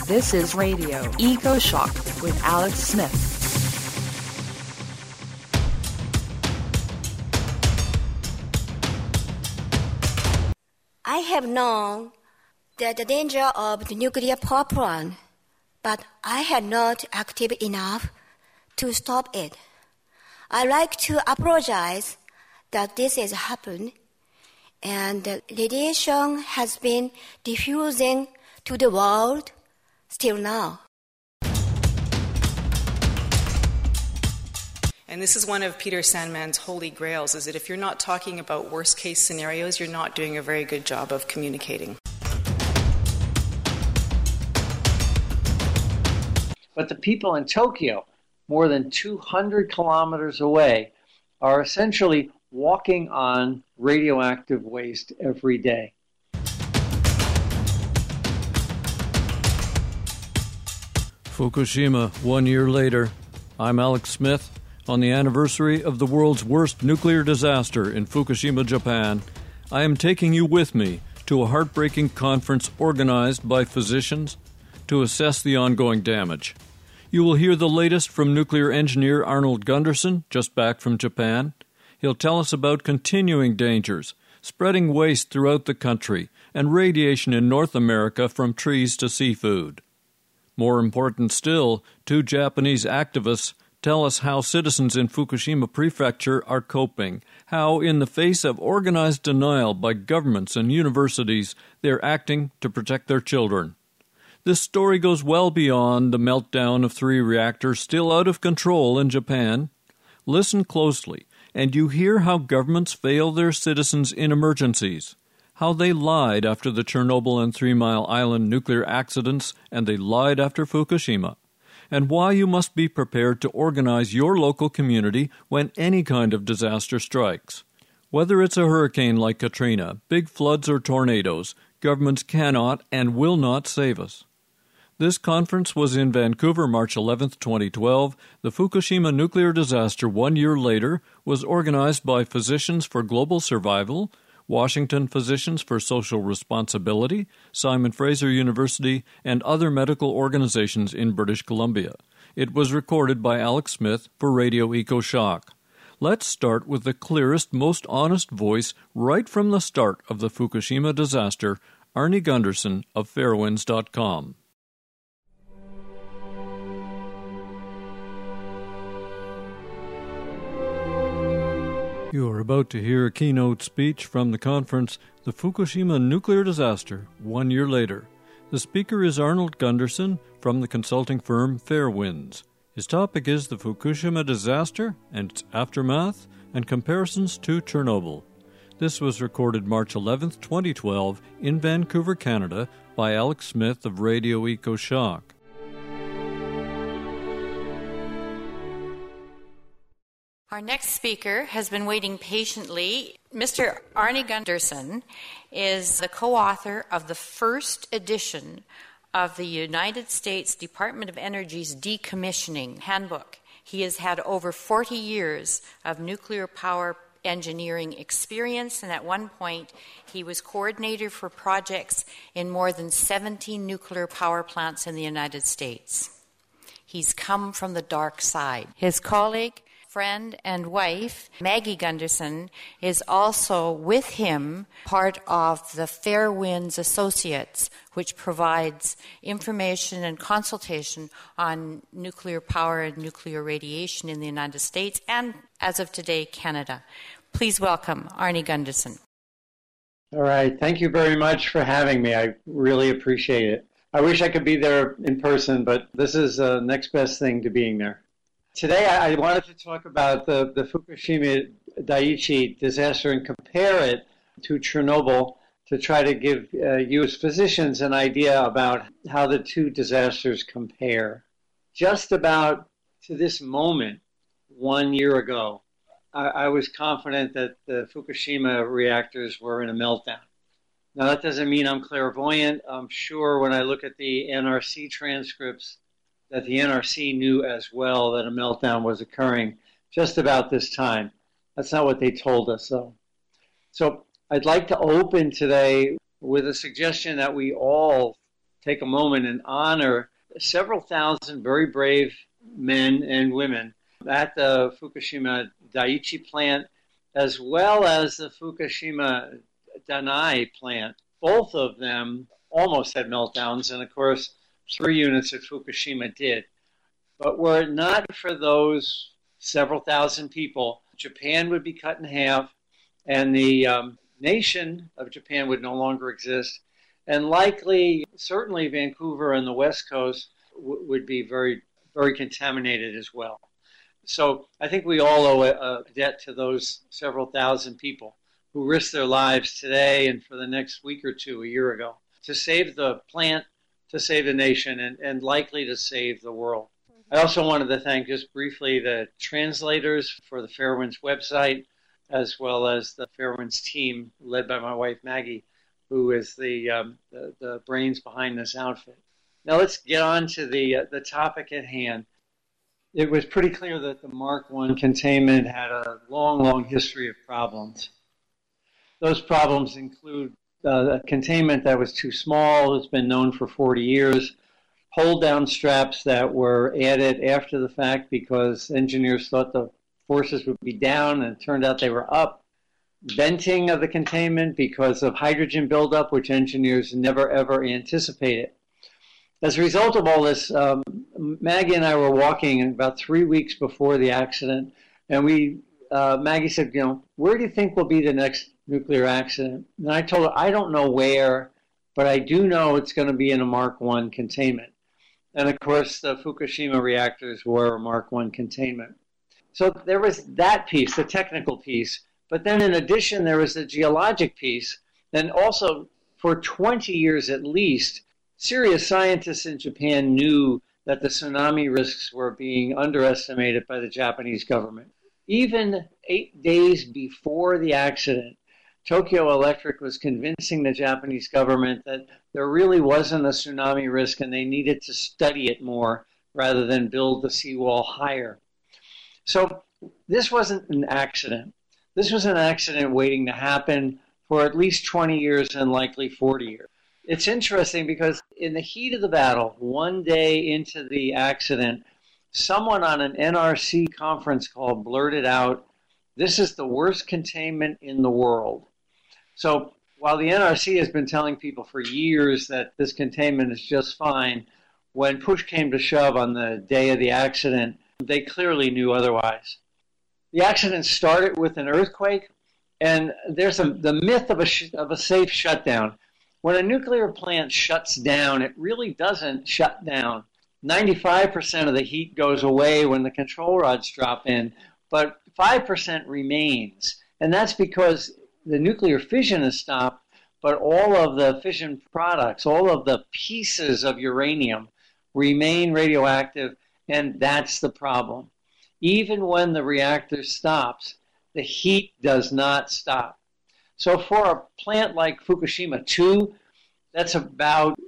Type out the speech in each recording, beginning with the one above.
This is Radio Eco Shock with Alex Smith. I have known the danger of the nuclear power plant, but I had not active enough to stop it. I'd like to apologize that this has happened, and the radiation has been diffusing to the world still now. And this is one of Peter Sandman's holy grails, is that if you're not talking about worst-case scenarios, you're not doing a very good job of communicating. But the people in Tokyo, more than 200 kilometers away, are essentially walking on radioactive waste every day. Fukushima, 1 year later. I'm Alex Smith. On the anniversary of the world's worst nuclear disaster in Fukushima, Japan, I am taking you with me to a heartbreaking conference organized by physicians to assess the ongoing damage. You will hear the latest from nuclear engineer Arnold Gundersen, just back from Japan. He'll tell us about continuing dangers, spreading waste throughout the country, and radiation in North America from trees to seafood. More important still, two Japanese activists tell us how citizens in Fukushima Prefecture are coping, how in the face of organized denial by governments and universities, they're acting to protect their children. This story goes well beyond the meltdown of 3 reactors still out of control in Japan. Listen closely, and you hear how governments fail their citizens in emergencies, how they lied after the Chernobyl and 3 Mile Island nuclear accidents, and they lied after Fukushima, and why you must be prepared to organize your local community when any kind of disaster strikes. Whether it's a hurricane like Katrina, big floods or tornadoes, governments cannot and will not save us. This conference was in Vancouver, March 11, 2012. The Fukushima nuclear disaster 1 year later was organized by Physicians for Global Survival, Washington Physicians for Social Responsibility, Simon Fraser University, and other medical organizations in British Columbia. It was recorded by Alex Smith for Radio Eco Shock. Let's start with the clearest, most honest voice right from the start of the Fukushima disaster, Arnie Gundersen of Fairwinds.com. You are about to hear a keynote speech from the conference, The Fukushima Nuclear Disaster, 1 year later. The speaker is Arnold Gundersen from the consulting firm Fairwinds. His topic is the Fukushima disaster and its aftermath and comparisons to Chernobyl. This was recorded March 11, 2012 in Vancouver, Canada by Alex Smith of Radio Eco Shock. Our next speaker has been waiting patiently. Mr. Arnie Gundersen is the co-author of the first edition of the United States Department of Energy's Decommissioning Handbook. He has had over 40 years of nuclear power engineering experience, and at one point he was coordinator for projects in more than 70 nuclear power plants in the United States. He's come from the dark side. His colleague, friend and wife, Maggie Gundersen, is also with him part of the Fairwinds Associates, which provides information and consultation on nuclear power and nuclear radiation in the United States and, as of today, Canada. Please welcome Arnie Gundersen. All right. Thank you very much for having me. I really appreciate it. I wish I could be there in person, but this is the next best thing to being there. Today, I wanted to talk about the Fukushima Daiichi disaster and compare it to Chernobyl to try to give you as physicians an idea about how the two disasters compare. Just about to this moment, 1 year ago, I was confident that the Fukushima reactors were in a meltdown. Now, that doesn't mean I'm clairvoyant. I'm sure when I look at the NRC transcripts, that the NRC knew as well that a meltdown was occurring just about this time. That's not what they told us, though. So I'd like to open today with a suggestion that we all take a moment and honor several thousand very brave men and women at the Fukushima Daiichi plant, as well as the Fukushima Danai plant. Both of them almost had meltdowns, and of course, 3 units at Fukushima did. But were it not for those several thousand people, Japan would be cut in half, and the nation of Japan would no longer exist, and likely, certainly Vancouver and the West Coast would be very, very contaminated as well. So I think we all owe a debt to those several thousand people who risked their lives today and for the next week or two a year ago to save the plant, to save the nation, and likely to save the world. I also wanted to thank just briefly the translators for the Fairwinds website, as well as the Fairwinds team led by my wife Maggie, who is the brains behind this outfit. Now let's get on to the topic at hand. It was pretty clear that the Mark I containment had a long, long history of problems. Those problems include a containment that was too small, has been known for 40 years, hold-down straps that were added after the fact because engineers thought the forces would be down, and it turned out they were up. Venting of the containment because of hydrogen buildup, which engineers never, ever anticipated. As a result of all this, Maggie and I were walking about 3 weeks before the accident, and Maggie said, where do you think will be the next nuclear accident? And I told her, I don't know where, but I do know it's going to be in a Mark I containment. And of course, the Fukushima reactors were a Mark I containment. So there was that piece, the technical piece, but then in addition, there was the geologic piece, and also for 20 years at least, serious scientists in Japan knew that the tsunami risks were being underestimated by the Japanese government. Even 8 days before the accident, Tokyo Electric was convincing the Japanese government that there really wasn't a tsunami risk and they needed to study it more rather than build the seawall higher. So this wasn't an accident. This was an accident waiting to happen for at least 20 years and likely 40 years. It's interesting because in the heat of the battle, one day into the accident, someone on an NRC conference call blurted out, "This is the worst containment in the world." So while the NRC has been telling people for years that this containment is just fine, when push came to shove on the day of the accident, they clearly knew otherwise. The accident started with an earthquake, and there's the myth of a safe shutdown. When a nuclear plant shuts down, it really doesn't shut down. 95% of the heat goes away when the control rods drop in, but 5% remains. And that's because the nuclear fission is stopped, but all of the fission products, all of the pieces of uranium remain radioactive, and that's the problem. Even when the reactor stops, the heat does not stop. So for a plant like Fukushima 2, that's about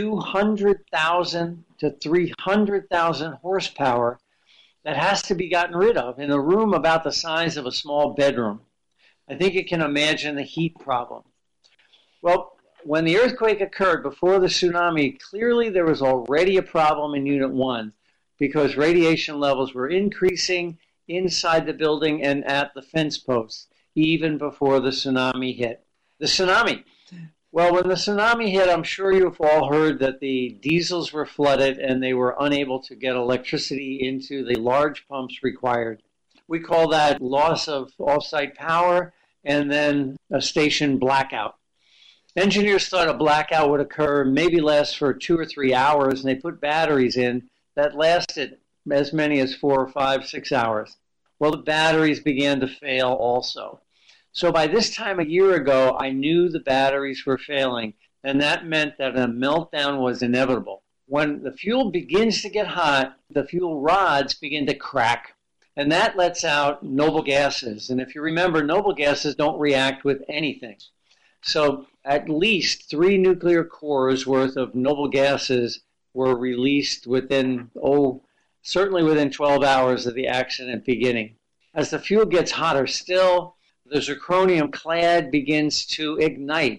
200,000 to 300,000 horsepower that has to be gotten rid of in a room about the size of a small bedroom. I think you can imagine the heat problem. Well, when the earthquake occurred before the tsunami, clearly there was already a problem in Unit 1 because radiation levels were increasing inside the building and at the fence posts, even before the tsunami hit. The tsunami. Well, when the tsunami hit, I'm sure you've all heard that the diesels were flooded and they were unable to get electricity into the large pumps required. We call that loss of off-site power and then a station blackout. Engineers thought a blackout would occur, maybe last for 2 or 3 hours, and they put batteries in that lasted as many as 4 or 5, 6 hours. Well, the batteries began to fail also. So by this time a year ago, I knew the batteries were failing, and that meant that a meltdown was inevitable. When the fuel begins to get hot, the fuel rods begin to crack, and that lets out noble gases. And if you remember, noble gases don't react with anything. So at least 3 nuclear cores worth of noble gases were released within, certainly within 12 hours of the accident beginning. As the fuel gets hotter still, the zirconium clad begins to ignite.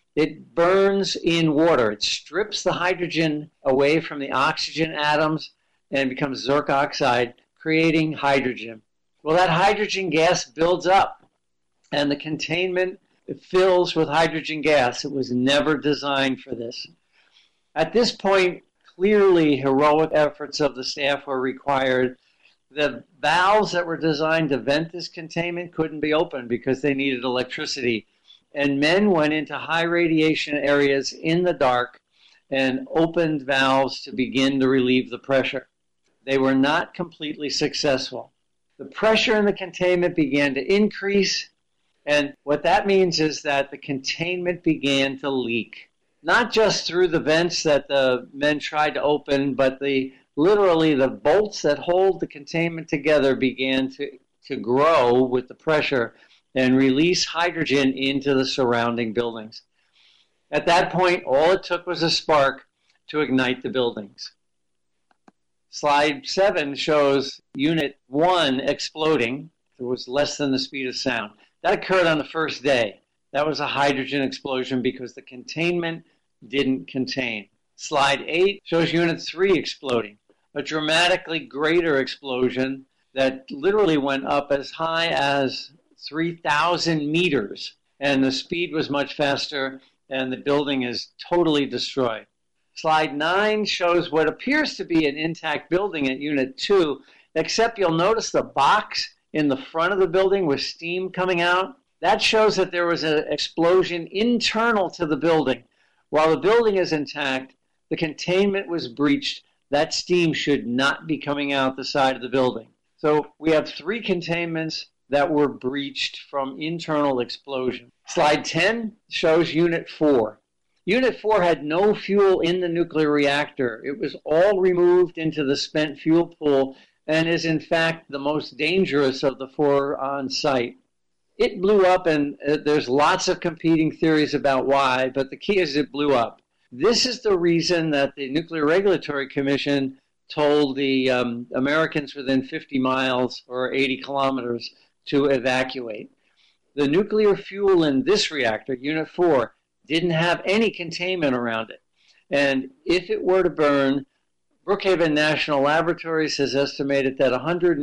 It burns in water. It strips the hydrogen away from the oxygen atoms and becomes Zircon oxide, creating hydrogen. Well, that hydrogen gas builds up, and the containment fills with hydrogen gas. It was never designed for this. At this point, clearly heroic efforts of the staff were required. The valves that were designed to vent this containment couldn't be opened because they needed electricity. And men went into high radiation areas in the dark and opened valves to begin to relieve the pressure. They were not completely successful. The pressure in the containment began to increase, and what that means is that the containment began to leak. Not just through the vents that the men tried to open, but literally the bolts that hold the containment together began to grow with the pressure and release hydrogen into the surrounding buildings. At that point, all it took was a spark to ignite the buildings. Slide 7 shows Unit 1 exploding. It was less than the speed of sound. That occurred on the first day. That was a hydrogen explosion because the containment didn't contain. Slide 8 shows Unit 3 exploding, a dramatically greater explosion that literally went up as high as 3,000 meters, and the speed was much faster, and the building is totally destroyed. Slide 9 shows what appears to be an intact building at Unit 2, except you'll notice the box in the front of the building with steam coming out. That shows that there was an explosion internal to the building. While the building is intact, the containment was breached. That steam should not be coming out the side of the building. So we have 3 containments that were breached from internal explosion. Slide 10 shows Unit 4. Unit 4 had no fuel in the nuclear reactor. It was all removed into the spent fuel pool and is in fact the most dangerous of the 4 on site. It blew up, and there's lots of competing theories about why, but the key is it blew up. This is the reason that the Nuclear Regulatory Commission told the Americans within 50 miles or 80 kilometers to evacuate. The nuclear fuel in this reactor, Unit 4, didn't have any containment around it. And if it were to burn, Brookhaven National Laboratories has estimated that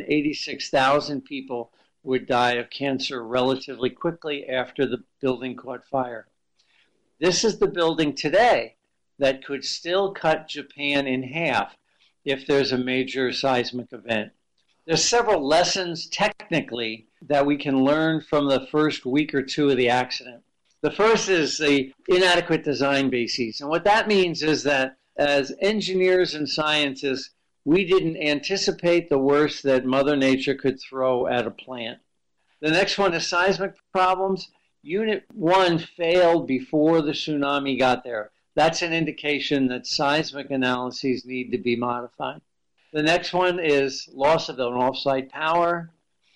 186,000 people would die of cancer relatively quickly after the building caught fire. This is the building today that could still cut Japan in half if there's a major seismic event. There's several lessons technically that we can learn from the first week or 2 of the accident. The first is the inadequate design bases. And what that means is that as engineers and scientists, we didn't anticipate the worst that Mother Nature could throw at a plant. The next one is seismic problems. Unit 1 failed before the tsunami got there. That's an indication that seismic analyses need to be modified. The next one is loss of an off-site power.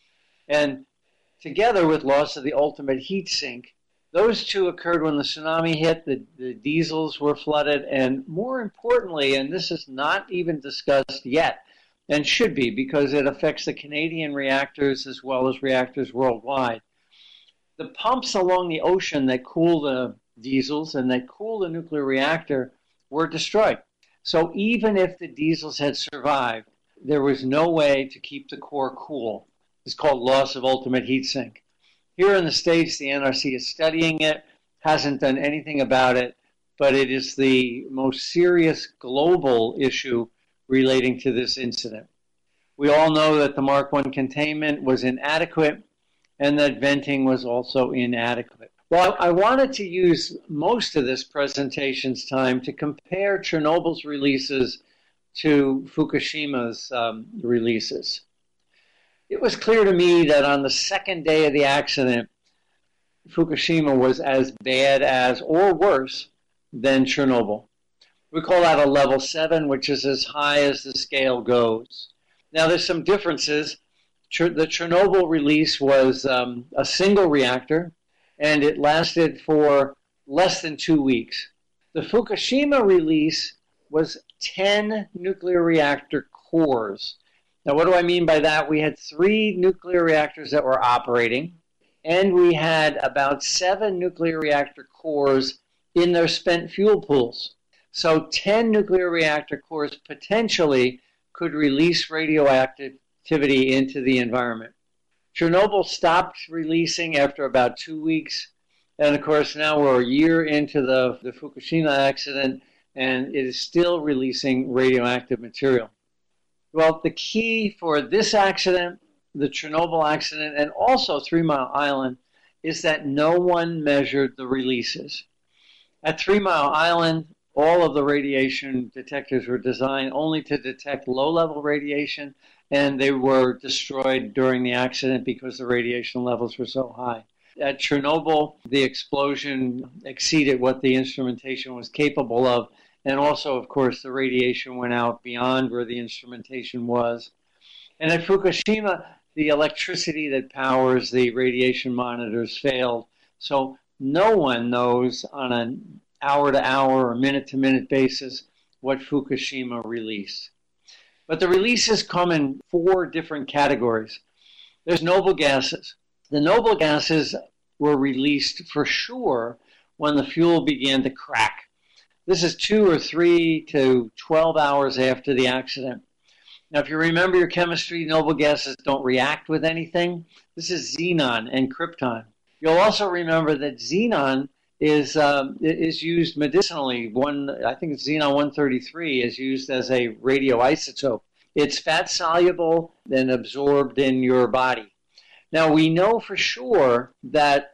And together with loss of the ultimate heat sink, those 2 occurred when the tsunami hit, the diesels were flooded, and more importantly, and this is not even discussed yet, and should be because it affects the Canadian reactors as well as reactors worldwide. The pumps along the ocean that cool the diesels and that cool the nuclear reactor were destroyed. So even if the diesels had survived, there was no way to keep the core cool. It's called loss of ultimate heat sink. Here in the States, the NRC is studying it, hasn't done anything about it, but it is the most serious global issue relating to this incident. We all know that the Mark I containment was inadequate and that venting was also inadequate. Well, I wanted to use most of this presentation's time to compare Chernobyl's releases to Fukushima's releases. It was clear to me that on the second day of the accident, Fukushima was as bad as or worse than Chernobyl. We call that a level 7, which is as high as the scale goes. Now, there's some differences. The Chernobyl release was a single reactor, and it lasted for less than 2 weeks. The Fukushima release was 10 nuclear reactor cores. Now, what do I mean by that? We had 3 nuclear reactors that were operating, and we had about 7 nuclear reactor cores in their spent fuel pools. So 10 nuclear reactor cores potentially could release radioactivity into the environment. Chernobyl stopped releasing after about 2 weeks. And of course, now we're a year into the Fukushima accident, and it is still releasing radioactive material. Well, the key for this accident, the Chernobyl accident, and also 3 Mile Island is that no one measured the releases. At 3 Mile Island, all of the radiation detectors were designed only to detect low-level radiation, and they were destroyed during the accident because the radiation levels were so high. At Chernobyl, the explosion exceeded what the instrumentation was capable of, and also, of course, the radiation went out beyond where the instrumentation was. And at Fukushima, the electricity that powers the radiation monitors failed, so no one knows on an hour-to-hour or minute-to-minute basis what Fukushima released. But the releases come in 4 different categories. There's noble gases. The noble gases were released for sure when the fuel began to crack. This is 2 or 3 to 12 hours after the accident. Now, if you remember your chemistry, noble gases don't react with anything. This is xenon and krypton. You'll also remember that xenon is used medicinally. I think it's xenon-133 is used as a radioisotope. It's fat-soluble and absorbed in your body. Now, we know for sure that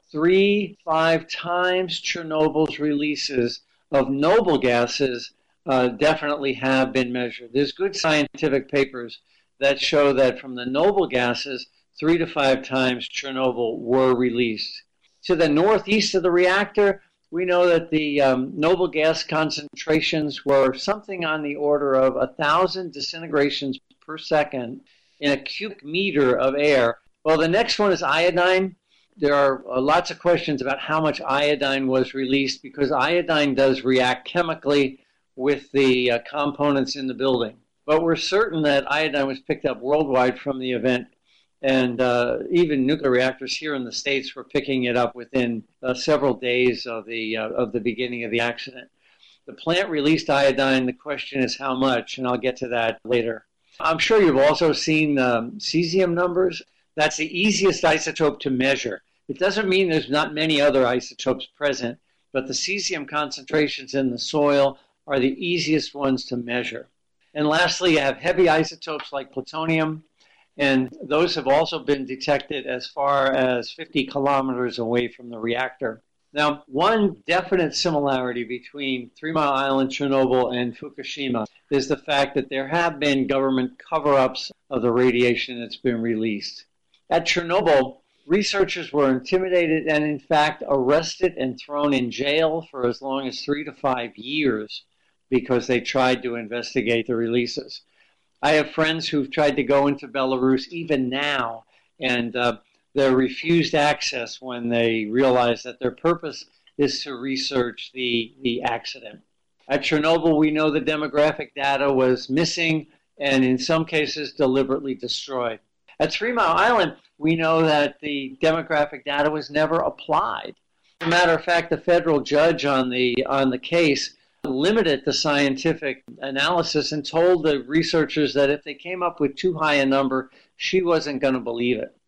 3-5 times Chernobyl's releases of noble gases definitely have been measured. There's good scientific papers that show that from the noble gases, 3 to 5 times Chernobyl were released. To the northeast of the reactor, we know that the noble gas concentrations were something on the order of 1,000 disintegrations per second in a cubic meter of air. Well, the next one is iodine. There are lots of questions about how much iodine was released because iodine does react chemically with the components in the building. But we're certain that iodine was picked up worldwide from the event. And even nuclear reactors here in the States were picking it up within several days of the beginning of the accident. The plant released iodine. The question is how much, and I'll get to that later. I'm sure you've also seen cesium numbers. That's the easiest isotope to measure. It doesn't mean there's not many other isotopes present, but the cesium concentrations in the soil are the easiest ones to measure. And lastly, you have heavy isotopes like plutonium, and those have also been detected as far as 50 kilometers away from the reactor. Now, one definite similarity between 3 Mile Island, Chernobyl, and Fukushima is the fact that there have been government cover-ups of the radiation that's been released. At Chernobyl, researchers were intimidated and, in fact, arrested and thrown in jail for as long as 3 to 5 years because they tried to investigate the releases. I have friends who've tried to go into Belarus even now, and they're refused access when they realize that their purpose is to research the accident. At Chernobyl, we know the demographic data was missing and in some cases deliberately destroyed. At 3 Mile Island, we know that the demographic data was never applied. As a matter of fact, the federal judge on the case limited the scientific analysis and told the researchers that if they came up with too high a number, she wasn't going to believe it.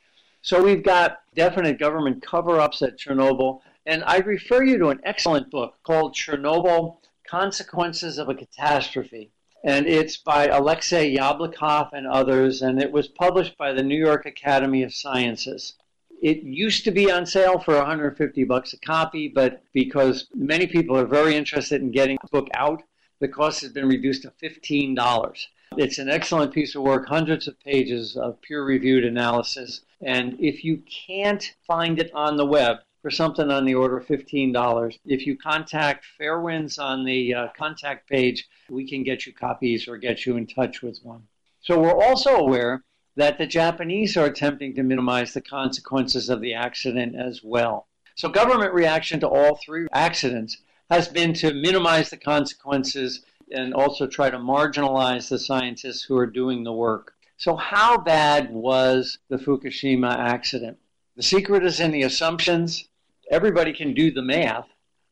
So we've got definite government cover-ups at Chernobyl, and I refer you to an excellent book called Chernobyl: Consequences of a Catastrophe. And it's by Alexei Yablokov and others, and it was published by the New York Academy of Sciences. It used to be on sale for $150 a copy, but because many people are very interested in getting the book out, the cost has been reduced to $15. It's an excellent piece of work, hundreds of pages of peer-reviewed analysis. And if you can't find it on the web for something on the order of $15, if you contact Fairwinds on the contact page, we can get you copies or get you in touch with one. So we're also aware that the Japanese are attempting to minimize the consequences of the accident as well. So government reaction to all 3 accidents has been to minimize the consequences and also try to marginalize the scientists who are doing the work. So how bad was the Fukushima accident? The secret is in the assumptions. Everybody can do the math,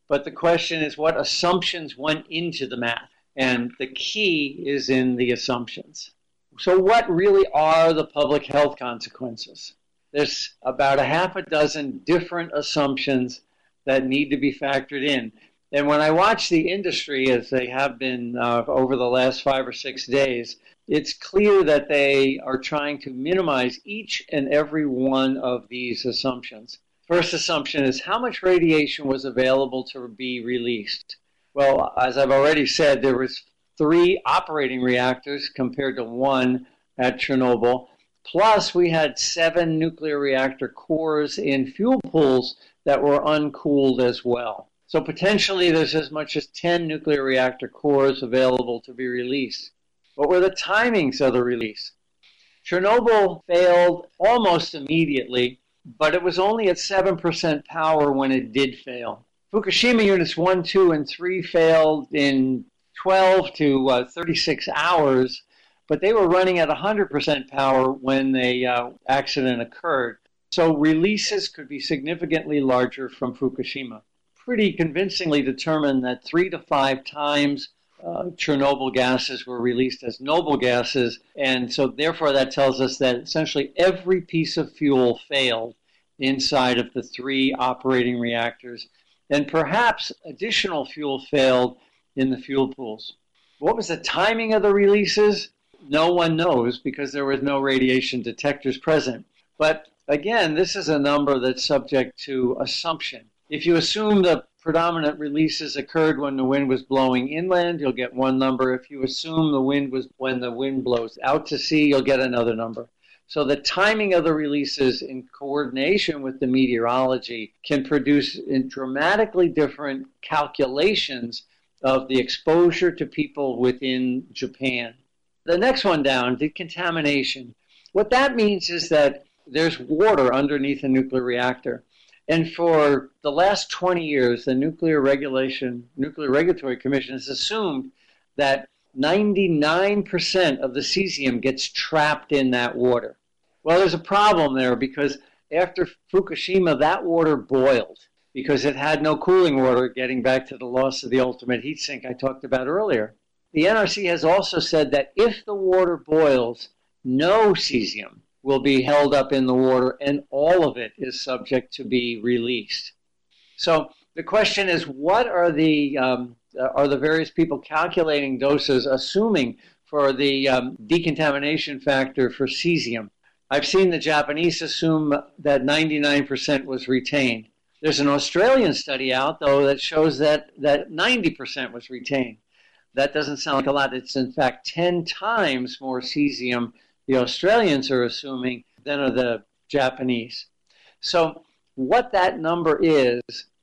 But the question is, what assumptions went into the math? And the key is in the assumptions. So what really are the public health consequences? There's about a half a dozen different assumptions that need to be factored in. And when I watch the industry, as they have been over the last 5 or 6 days, it's clear that they are trying to minimize each and every one of these assumptions. First assumption is, how much radiation was available to be released? Well, as I've already said, there was 3 operating reactors compared to 1 at Chernobyl. Plus, we had 7 nuclear reactor cores in fuel pools that were uncooled as well. So potentially there's as much as 10 nuclear reactor cores available to be released. What were the timings of the release? Chernobyl failed almost immediately, but it was only at 7% power when it did fail. Fukushima units 1, 2, and 3 failed in 12 to 36 hours, but they were running at 100% power when the accident occurred. So releases could be significantly larger from Fukushima. Pretty convincingly determined that 3 to 5 times Chernobyl gases were released as noble gases, and so therefore that tells us that essentially every piece of fuel failed inside of the 3 operating reactors, and perhaps additional fuel failed in the fuel pools. What was the timing of the releases? No one knows because there was no radiation detectors present. But again, this is a number that's subject to assumption. If you assume the predominant releases occurred when the wind was blowing inland, you'll get one number. If you assume the wind was when the wind blows out to sea, you'll get another number. So the timing of the releases in coordination with the meteorology can produce dramatically different calculations of the exposure to people within Japan. The next one down, decontamination. What that means is that there's water underneath a nuclear reactor. And for the last 20 years, the Nuclear Regulatory Commission has assumed that 99% of the cesium gets trapped in that water. Well, there's a problem there because after Fukushima, that water boiled because it had no cooling water, getting back to the loss of the ultimate heat sink I talked about earlier. The NRC has also said that if the water boils, no cesium will be held up in the water, and all of it is subject to be released. So the question is, what are the various people calculating doses, assuming for the decontamination factor for cesium? I've seen the Japanese assume that 99% was retained. There's an Australian study out, though, that shows that 90% was retained. That doesn't sound like a lot. It's, in fact, 10 times more cesium the Australians are assuming than are the Japanese. So what that number is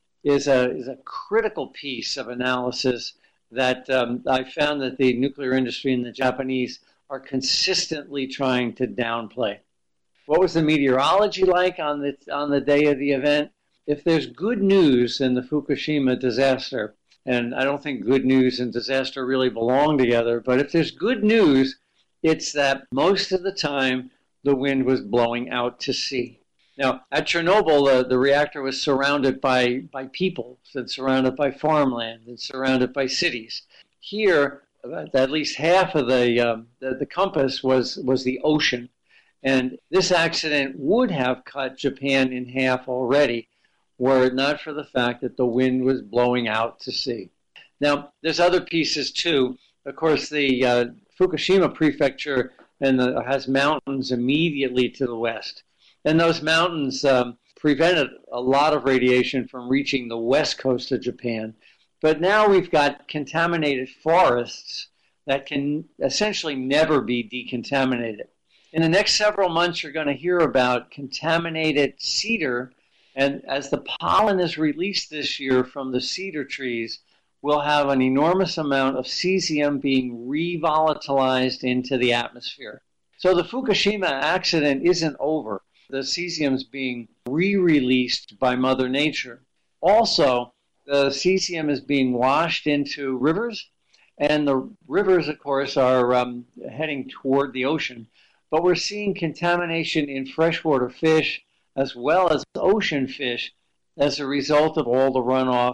a critical piece of analysis that I found that the nuclear industry and the Japanese are consistently trying to downplay. What was the meteorology like on the day of the event? If there's good news in the Fukushima disaster, and I don't think good news and disaster really belong together, but if there's good news, it's that most of the time the wind was blowing out to sea. Now, at Chernobyl, the reactor was surrounded by people, and surrounded by farmland, and surrounded by cities. Here, at least half of the compass was the ocean. And this accident would have cut Japan in half already, were it not for the fact that the wind was blowing out to sea. Now, there's other pieces too. Of course, the Fukushima prefecture has mountains immediately to the west. And those mountains prevented a lot of radiation from reaching the west coast of Japan. But now we've got contaminated forests that can essentially never be decontaminated. In the next several months, you're going to hear about contaminated cedar. And as the pollen is released this year from the cedar trees, we'll have an enormous amount of cesium being revolatilized into the atmosphere. So the Fukushima accident isn't over. The cesium's being re-released by Mother Nature. Also, the cesium is being washed into rivers, and the rivers, of course, are heading toward the ocean. But we're seeing contamination in freshwater fish as well as ocean fish as a result of all the runoff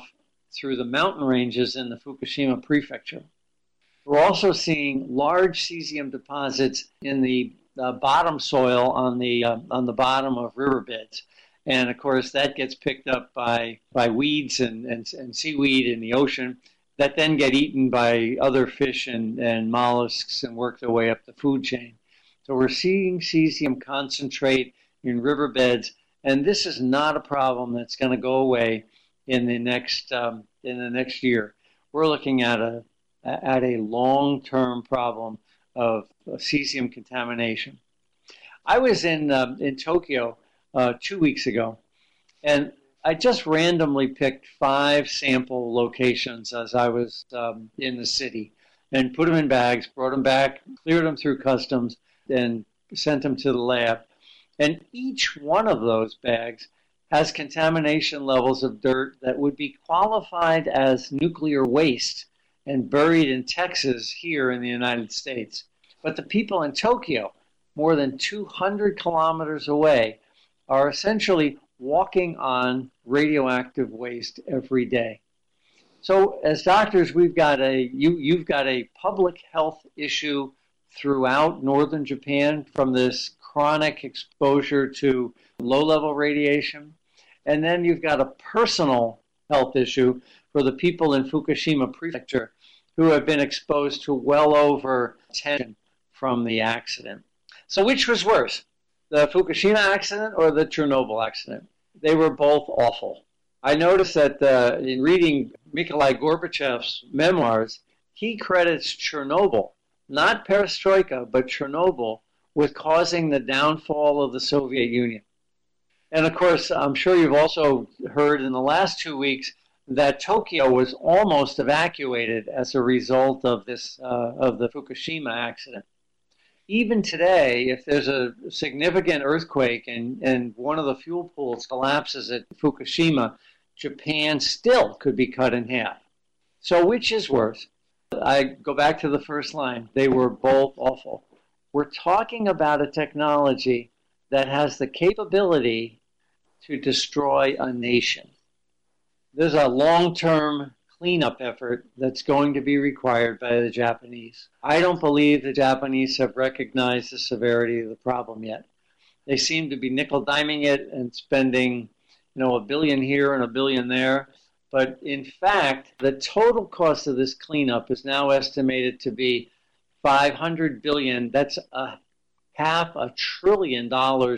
through the mountain ranges in the Fukushima prefecture. We're also seeing large cesium deposits in the bottom soil on the bottom of riverbeds. And of course, that gets picked up by weeds and seaweed in the ocean that then get eaten by other fish and mollusks and work their way up the food chain. So we're seeing cesium concentrate in riverbeds, and this is not a problem that's going to go away in the next year. We're looking at a long-term problem of cesium contamination. I was in Tokyo 2 weeks ago, and I just randomly picked 5 sample locations as I was in the city and put them in bags, brought them back, cleared them through customs, and sent them to the lab. And each one of those bags has contamination levels of dirt that would be qualified as nuclear waste and buried in Texas here in the United States. But the people in Tokyo, more than 200 kilometers away, are essentially walking on radioactive waste every day. So as doctors, you've got a public health issue throughout northern Japan from this chronic exposure to low-level radiation. And then you've got a personal health issue for the people in Fukushima prefecture who have been exposed to well over 10 from the accident. So which was worse, the Fukushima accident or the Chernobyl accident? They were both awful. I noticed that in reading Mikhail Gorbachev's memoirs, he credits Chernobyl, not perestroika, but Chernobyl, with causing the downfall of the Soviet Union. And of course, I'm sure you've also heard in the last 2 weeks that Tokyo was almost evacuated as a result of the Fukushima accident. Even today, if there's a significant earthquake and one of the fuel pools collapses at Fukushima, Japan still could be cut in half. So which is worse? I go back to the first line. They were both awful. We're talking about a technology that has the capability to destroy a nation. There's a long-term cleanup effort that's going to be required by the Japanese. I don't believe the Japanese have recognized the severity of the problem yet. They seem to be nickel-diming it and spending, $1 billion here and $1 billion there. But in fact, the total cost of this cleanup is now estimated to be $500 billion. That's $500 billion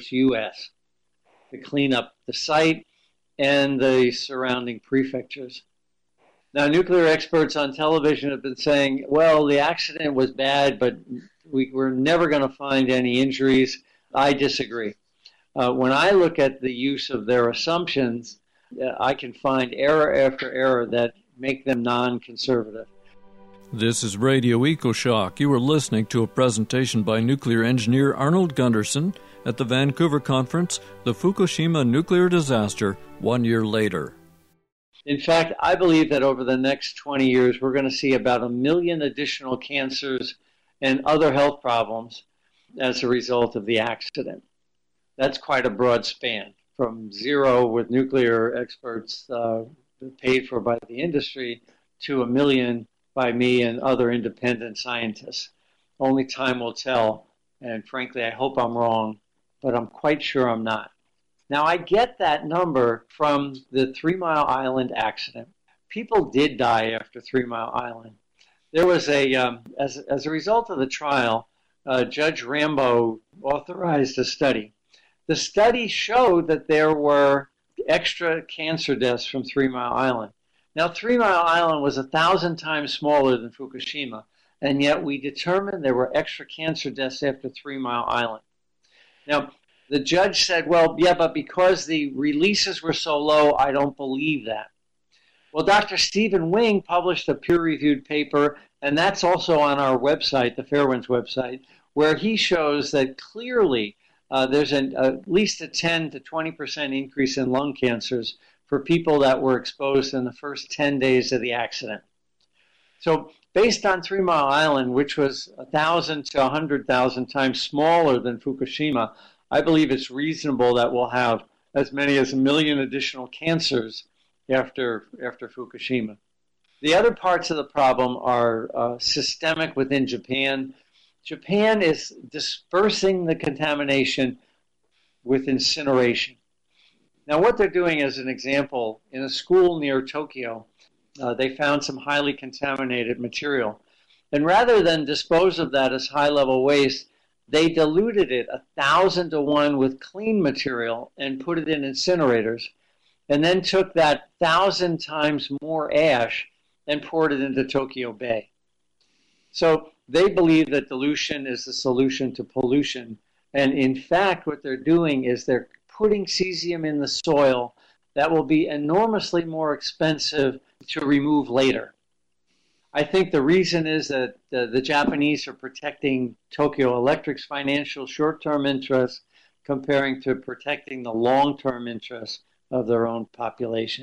US to clean up the site and the surrounding prefectures. Now, nuclear experts on television have been saying, well, the accident was bad, but we're never going to find any injuries. I disagree. When I look at the use of their assumptions, I can find error after error that make them non-conservative. This is Radio EcoShock. You are listening to a presentation by nuclear engineer Arnold Gundersen at the Vancouver conference, The Fukushima Nuclear Disaster, 1 year later. In fact, I believe that over the next 20 years, we're going to see about 1 million additional cancers and other health problems as a result of the accident. That's quite a broad span, from zero with nuclear experts paid for by the industry to 1 million by me and other independent scientists. Only time will tell, and frankly, I hope I'm wrong, but I'm quite sure I'm not. Now, I get that number from the 3 Mile Island accident. People did die after 3 Mile Island. There was as a result of the trial, Judge Rambo authorized a study. The study showed that there were extra cancer deaths from 3 Mile Island. Now, 3 Mile Island was 1,000 times smaller than Fukushima, and yet we determined there were extra cancer deaths after 3 Mile Island. Now, the judge said, well, yeah, but because the releases were so low, I don't believe that. Well, Dr. Stephen Wing published a peer-reviewed paper, and that's also on our website, the Fairwinds website, where he shows that clearly there's at least a 10 to 20% increase in lung cancers for people that were exposed in the first 10 days of the accident. So based on 3 Mile Island, which was 1,000 to 100,000 times smaller than Fukushima, I believe it's reasonable that we'll have as many as 1 million additional cancers after Fukushima. The other parts of the problem are systemic within Japan. Japan is dispersing the contamination with incineration. Now, what they're doing, as an example, in a school near Tokyo, they found some highly contaminated material. And rather than dispose of that as high-level waste, they diluted it 1,000 to 1 with clean material and put it in incinerators, and then took that 1,000 times more ash and poured it into Tokyo Bay. So they believe that dilution is the solution to pollution. And in fact, what they're doing is they're putting cesium in the soil that will be enormously more expensive to remove later. I think the reason is that the Japanese are protecting Tokyo Electric's financial short-term interests comparing to protecting the long-term interests of their own population.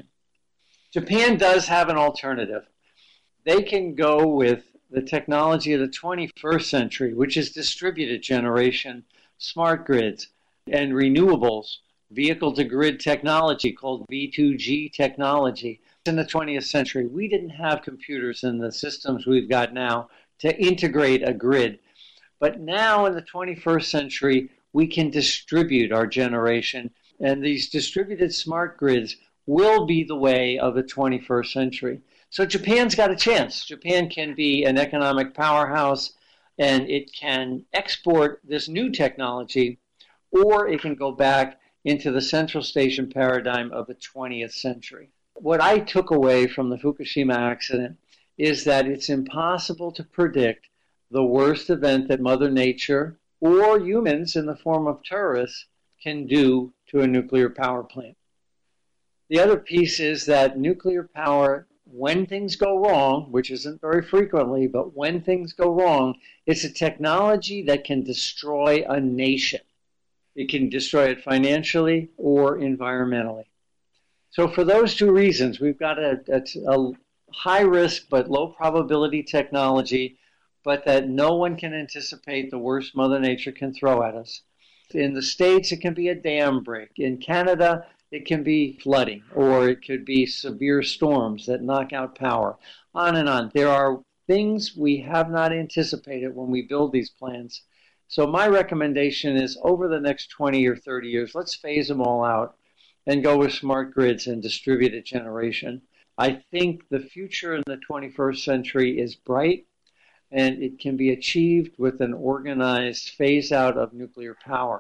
Japan does have an alternative. They can go with the technology of the 21st century, which is distributed generation, smart grids, and renewables, vehicle-to-grid technology called V2G technology. In the 20th century, we didn't have computers in the systems we've got now to integrate a grid. But now in the 21st century, we can distribute our generation, and these distributed smart grids will be the way of the 21st century. So Japan's got a chance. Japan can be an economic powerhouse, and it can export this new technology, or it can go back into the central station paradigm of the 20th century. What I took away from the Fukushima accident is that it's impossible to predict the worst event that Mother Nature or humans in the form of terrorists can do to a nuclear power plant. The other piece is that nuclear power, when things go wrong, which isn't very frequently, but when things go wrong, it's a technology that can destroy a nation. It can destroy it financially or environmentally. So for those two reasons, we've got a high-risk but low-probability technology, but that no one can anticipate the worst Mother Nature can throw at us. In the States, it can be a dam break. In Canada, it can be flooding, or it could be severe storms that knock out power, on and on. There are things we have not anticipated when we build these plants. So my recommendation is over the next 20 or 30 years, let's phase them all out and go with smart grids and distributed generation. I think the future in the 21st century is bright, and it can be achieved with an organized phase-out of nuclear power.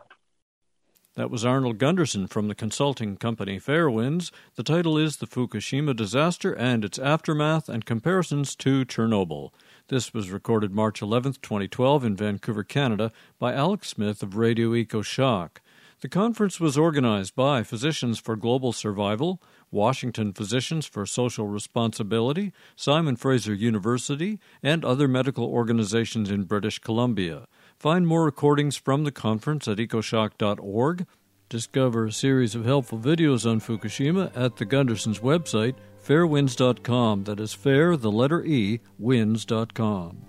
That was Arnold Gunderson from the consulting company Fairwinds. The title is The Fukushima Disaster and Its Aftermath and Comparisons to Chernobyl. This was recorded March 11, 2012 in Vancouver, Canada by Alex Smith of Radio EcoShock. The conference was organized by Physicians for Global Survival, Washington Physicians for Social Responsibility, Simon Fraser University, and other medical organizations in British Columbia. Find more recordings from the conference at ecoshock.org. Discover a series of helpful videos on Fukushima at the Gundersons' website, fairwinds.com. That is fair, the letter E, winds.com.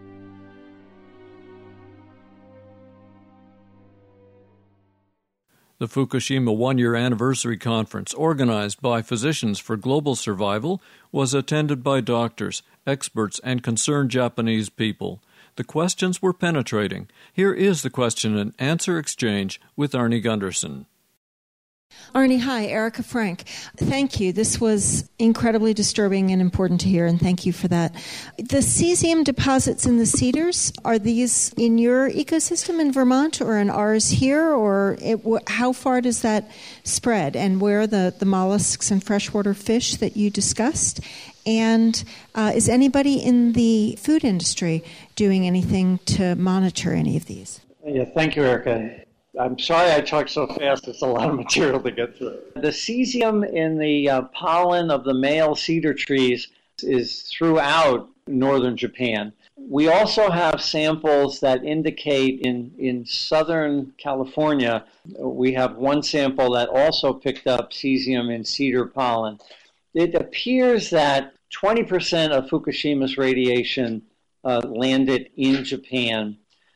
The Fukushima one-year anniversary conference, organized by Physicians for Global Survival, was attended by doctors, experts, and concerned Japanese people. The questions were penetrating. Here is the question and answer exchange with Arnie Gunderson. Arnie, hi, Erica Frank. Thank you. This was incredibly disturbing and important to hear, and thank you for that. The cesium deposits in the cedars, are these in your ecosystem in Vermont or in ours here, or how far does that spread, and where are the mollusks and freshwater fish that you discussed? And is anybody in the food industry doing anything to monitor any of these? Yeah, thank you, Erica. I'm sorry I talked so fast. It's a lot of material to get through. The cesium in the pollen of the male cedar trees is throughout northern Japan. We also have samples that indicate in southern California, we have one sample that also picked up cesium in cedar pollen. It appears that 20% of Fukushima's radiation landed in Japan.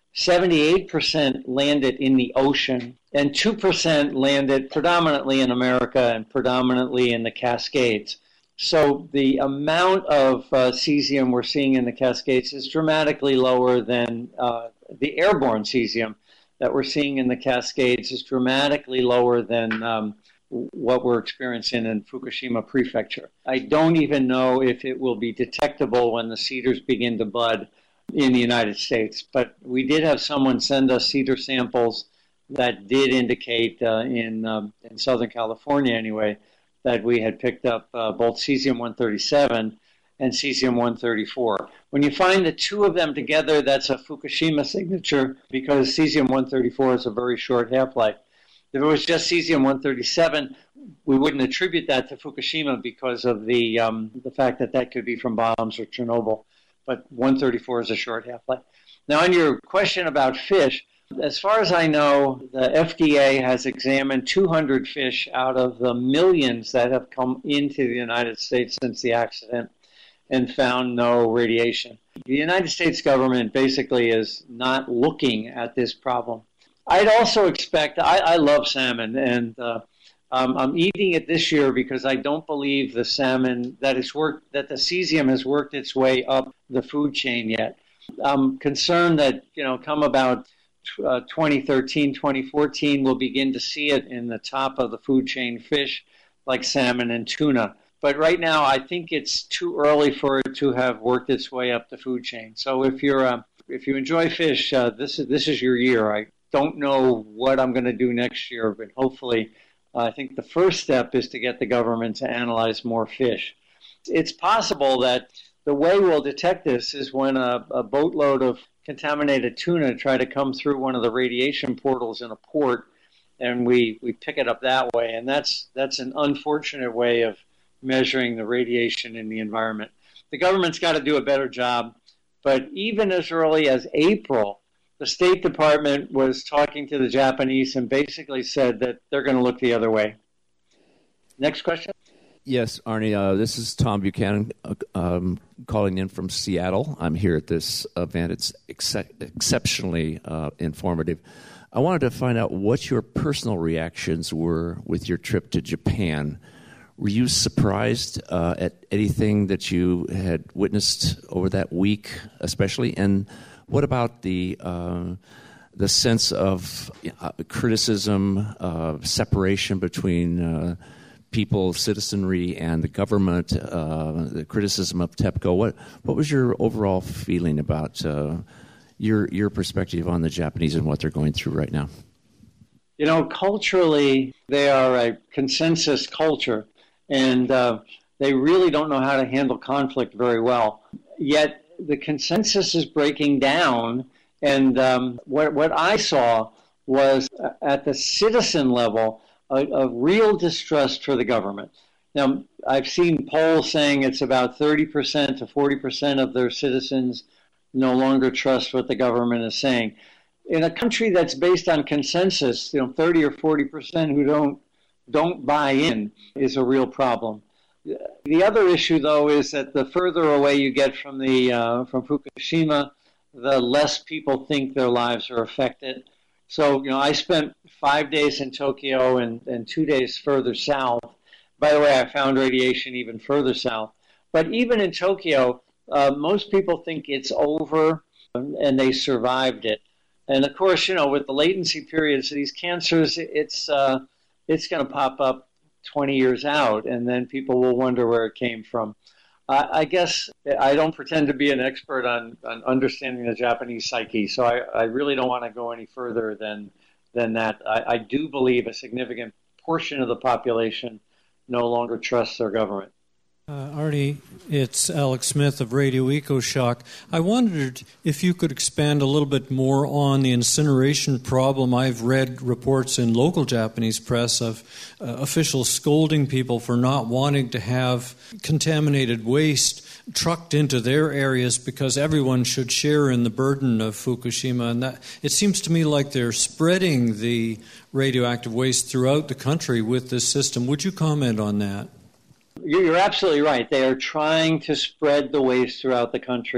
78% landed in the ocean, and 2% landed predominantly in America and predominantly in the Cascades. So the amount of cesium we're seeing in the Cascades is dramatically lower than the airborne cesium that we're seeing in the Cascades is dramatically lower than what we're experiencing in Fukushima Prefecture. I don't even know if it will be detectable when the cedars begin to bud in the United States. But we did have someone send us cedar samples that did indicate in Southern California anyway that we had picked up both cesium-137 and cesium-134. When you find the two of them together, that's a Fukushima signature because cesium-134 is a very short half-life. If it was just cesium-137, we wouldn't attribute that to Fukushima because of the fact that that could be from bombs or Chernobyl. But 134 is a short half-life. Now, on your question about fish, as far as I know, the FDA has examined 200 fish out of the millions that have come into the United States since the accident and found no radiation. The United States government basically is not looking at this problem. I'd also expect, I love salmon, and I'm eating it this year because I don't believe the salmon that the cesium has worked its way up the food chain yet. I'm concerned that, come about 2013, 2014, we'll begin to see it in the top of the food chain fish like salmon and tuna. But right now, I think it's too early for it to have worked its way up the food chain. So if you enjoy fish, this is your year. I don't know what I'm going to do next year, but hopefully, I think the first step is to get the government to analyze more fish. It's possible that the way we'll detect this is when a boatload of contaminated tuna try to come through one of the radiation portals in a port, and we pick it up that way. And that's an unfortunate way of measuring the radiation in the environment. The government's got to do a better job. But even as early as April, the State Department was talking to the Japanese and basically said that they're going to look the other way. Next question. Yes, Arnie, this is Tom Buchanan calling in from Seattle. I'm here at this event. It's exceptionally informative. I wanted to find out what your personal reactions were with your trip to Japan. Were you surprised at anything that you had witnessed over that week, especially? And what about the sense of criticism, separation between people, citizenry, and the government, the criticism of TEPCO? What was your overall feeling about your perspective on the Japanese and what they're going through right now? Culturally, they are a consensus culture, and they really don't know how to handle conflict very well. Yet the consensus is breaking down, and what I saw was at the citizen level a real distrust for the government. Now, I've seen polls saying it's about 30% to 40% of their citizens no longer trust what the government is saying. In a country that's based on consensus, 30 or 40% who don't buy in is a real problem. The other issue, though, is that the further away you get from from Fukushima, the less people think their lives are affected. So, I spent 5 days in Tokyo and 2 days further south. By the way, I found radiation even further south. But even in Tokyo, most people think it's over and they survived it. And of course, with the latency periods of these cancers, it's going to pop up 20 years out, and then people will wonder where it came from. I guess I don't pretend to be an expert on understanding the Japanese psyche, so I really don't want to go any further than that. I do believe a significant portion of the population no longer trusts their government. Arnie, it's Alex Smith of Radio EcoShock. I wondered if you could expand a little bit more on the incineration problem. I've read reports in local Japanese press of officials scolding people for not wanting to have contaminated waste trucked into their areas because everyone should share in the burden of Fukushima. And that, it seems to me like they're spreading the radioactive waste throughout the country with this system. Would you comment on that? You're absolutely right. They are trying to spread the waste throughout the country.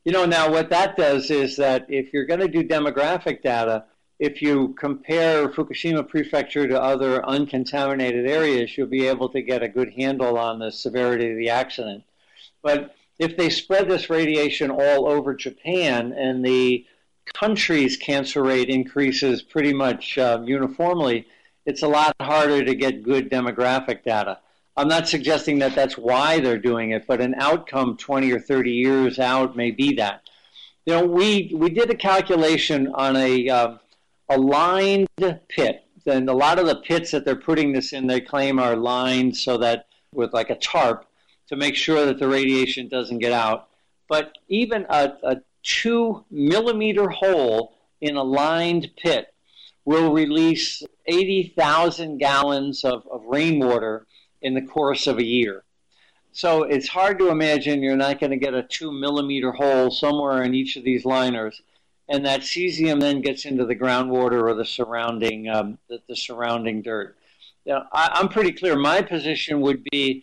Now what that does is that if you're going to do demographic data, if you compare Fukushima Prefecture to other uncontaminated areas, you'll be able to get a good handle on the severity of the accident. But if they spread this radiation all over Japan and the country's cancer rate increases pretty much uniformly, it's a lot harder to get good demographic data. I'm not suggesting that that's why they're doing it, but an outcome 20 or 30 years out may be that. We did a calculation on a lined pit, and a lot of the pits that they're putting this in, they claim are lined so that with like a tarp to make sure that the radiation doesn't get out. But even a 2-millimeter hole in a lined pit will release 80,000 gallons of rainwater in the course of a year. So it's hard to imagine you're not going to get a 2-millimeter hole somewhere in each of these liners, and that cesium then gets into the groundwater or the surrounding dirt. I'm pretty clear. My position would be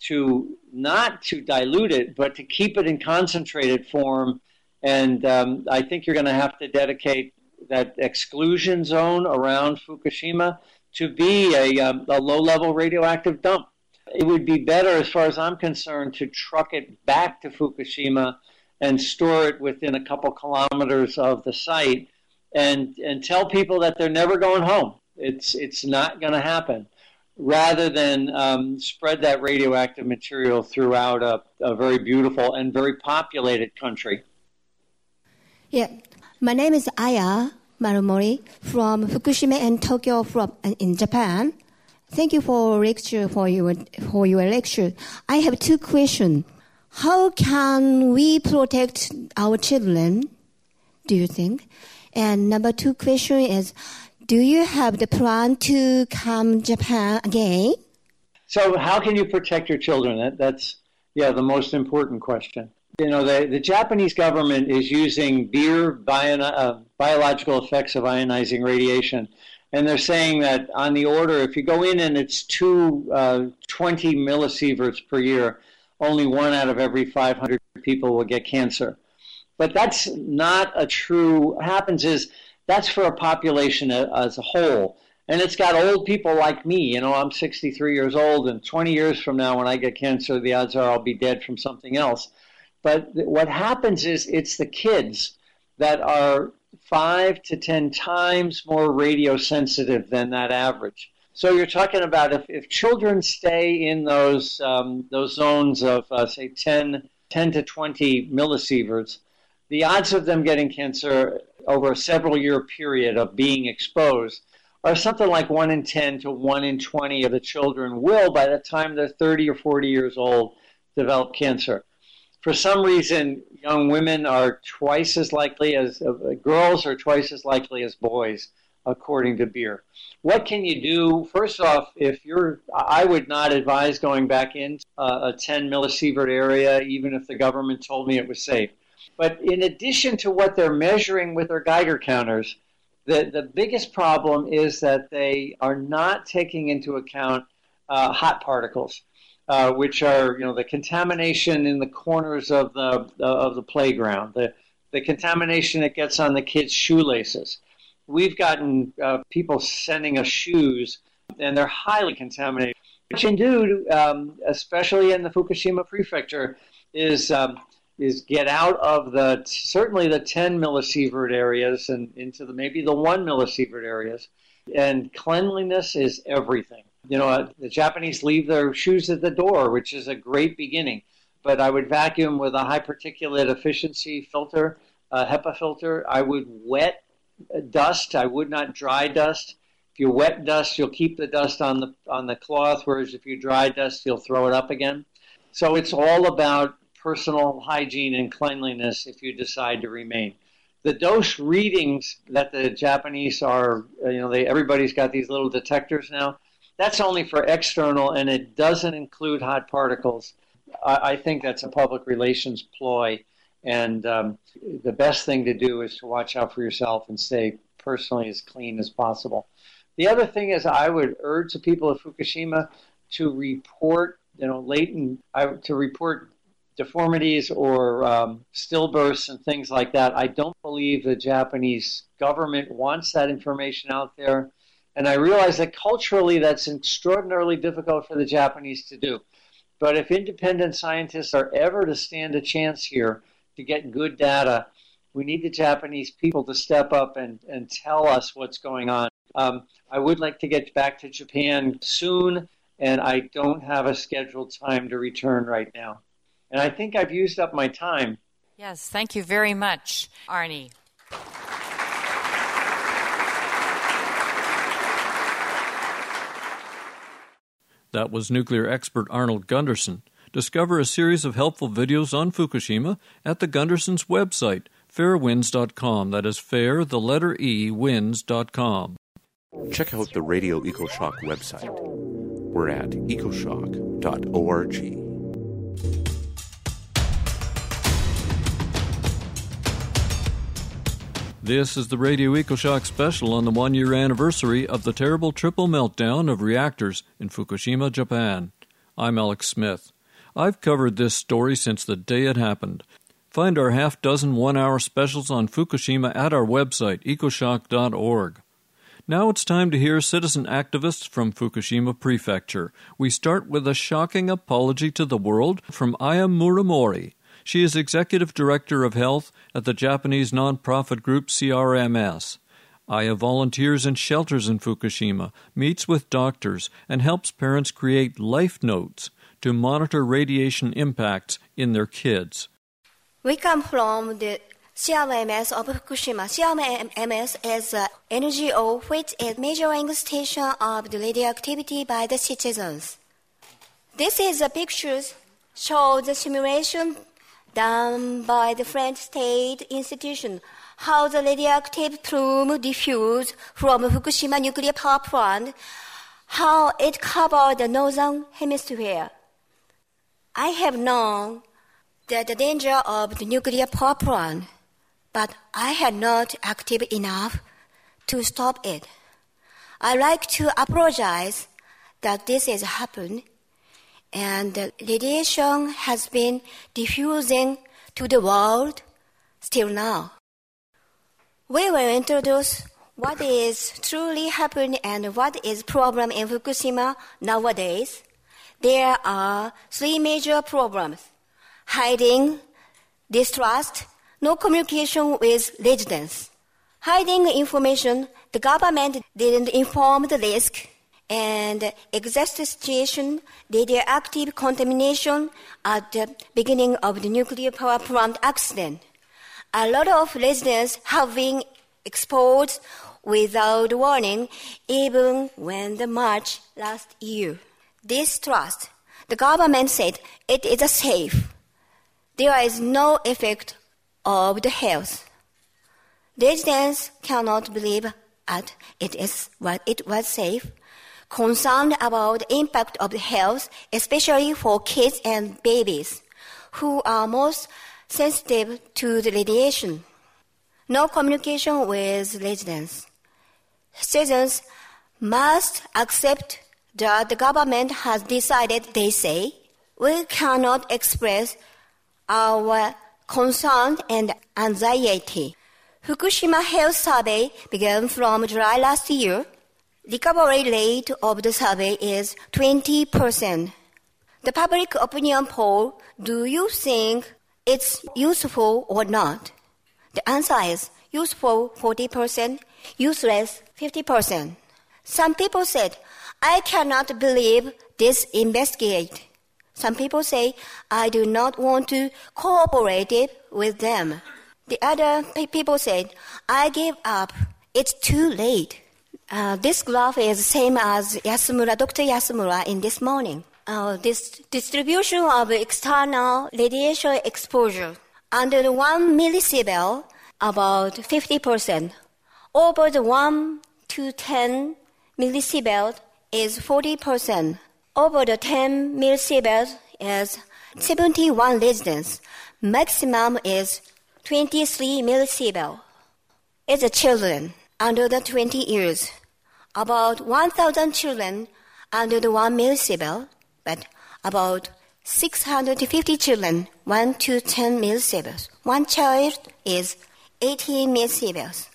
not to dilute it, but to keep it in concentrated form. And I think you're going to have to dedicate that exclusion zone around Fukushima to be a low-level radioactive dump. It would be better, as far as I'm concerned, to truck it back to Fukushima and store it within a couple kilometers of the site and tell people that they're never going home. It's not going to happen, rather than spread that radioactive material throughout a very beautiful and very populated country. Yeah, my name is Aya Marumori from Fukushima and Tokyo in Japan. Thank you for your lecture. I have two questions. How can we protect our children, do you think? And number two question is, do you have the plan to come to Japan again? So how can you protect your children? That's the most important question. The Japanese government is using biological effects of ionizing radiation. And they're saying that on the order, if you go in and it's 20 millisieverts per year, only 1 out of every 500 people will get cancer. But that's not a true, what happens is that's for a population as a whole. And it's got old people like me. I'm 63 years old, and 20 years from now when I get cancer, the odds are I'll be dead from something else. But what happens is it's the kids that are 5 to 10 times more radiosensitive than that average. So you're talking about if children stay in those zones of, say, 10 to 20 millisieverts, the odds of them getting cancer over a several-year period of being exposed are something like 1 in 10 to 1 in 20 of the children will, by the time they're 30 or 40 years old, develop cancer. For some reason, young women are twice as likely as girls are twice as likely as boys, according to Beer. What can you do? First off, I would not advise going back into a 10 millisievert area, even if the government told me it was safe. But in addition to what they're measuring with their Geiger counters, the biggest problem is that they are not taking into account hot particles. Which are, the contamination in the corners of the playground, the contamination that gets on the kids' shoelaces. We've gotten people sending us shoes, and they're highly contaminated. What you can do, especially in the Fukushima Prefecture, is get out of certainly the 10 millisievert areas and into maybe the 1 millisievert areas. And cleanliness is everything. The Japanese leave their shoes at the door, which is a great beginning. But I would vacuum with a high particulate efficiency filter, a HEPA filter. I would wet dust. I would not dry dust. If you wet dust, you'll keep the dust on the cloth, whereas if you dry dust, you'll throw it up again. So it's all about personal hygiene and cleanliness if you decide to remain. The dose readings that the Japanese are, everybody's got these little detectors now. That's only for external, and it doesn't include hot particles. I think that's a public relations ploy, and the best thing to do is to watch out for yourself and stay personally as clean as possible. The other thing is I would urge the people of Fukushima to report, to report deformities or stillbirths and things like that. I don't believe the Japanese government wants that information out there. And I realize that culturally that's extraordinarily difficult for the Japanese to do. But if independent scientists are ever to stand a chance here to get good data, we need the Japanese people to step up and tell us what's going on. I would like to get back to Japan soon, and I don't have a scheduled time to return right now. And I think I've used up my time. Yes, thank you very much, Arnie. That was nuclear expert Arnold Gundersen. Discover a series of helpful videos on Fukushima at the Gundersens' website, fairwinds.com. That is fair, the letter E, winds.com. Check out the Radio EcoShock website. We're at ecoshock.org. This is the Radio EcoShock special on the one-year anniversary of the terrible triple meltdown of reactors in Fukushima, Japan. I'm Alex Smith. I've covered this story since the day it happened. Find our half-dozen one-hour specials on Fukushima at our website, ecoshock.org. Now it's time to hear citizen activists from Fukushima Prefecture. We start with a shocking apology to the world from Aya Muramori. She is Executive Director of Health at the Japanese nonprofit group CRMS. Aya volunteers in shelters in Fukushima, meets with doctors, and helps parents create life notes to monitor radiation impacts in their kids. We come from the CRMS of Fukushima. CRMS is an NGO which is measuring the station of the radioactivity by the citizens. This is a picture shows the simulation done by the French state institution, how the radioactive plume diffused from Fukushima nuclear power plant, how it covered the northern hemisphere. I have known the danger of the nuclear power plant, but I had not active enough to stop it. I like to apologize that this has happened, and the radiation has been diffusing to the world still now. We will introduce what is truly happening and what is problem in Fukushima nowadays. There are three major problems: hiding, distrust, no communication with residents. Hiding information, the government didn't inform the risk, and exact situation, radioactive contamination at the beginning of the nuclear power plant accident. A lot of residents have been exposed without warning, even when the March last year. Distrust. The government said it is safe. There is no effect of the health. Residents cannot believe that it was safe. Concerned about the impact of the health, especially for kids and babies, who are most sensitive to the radiation. No communication with residents. Citizens must accept that the government has decided, they say. We cannot express our concern and anxiety. Fukushima Health Survey began from July last year. Recovery rate of the survey is 20%. The public opinion poll, do you think it's useful or not? The answer is useful 40%, useless 50%. Some people said, I cannot believe this investigate. Some people say, I do not want to cooperate with them. The other people said, I give up. It's too late. This graph is the same as Dr. Yasumura in this morning. This distribution of external radiation exposure. Under the 1 millisievert, about 50%. Over the 1 to 10 millisievert is 40%. Over the 10 millisievert is 71 residents. Maximum is 23 millisievert. It's children under the 20 years. About 1,000 children under the 1 millisievert, but about 650 children, 1 to 10 millisieverts. One child is 80 millisieverts.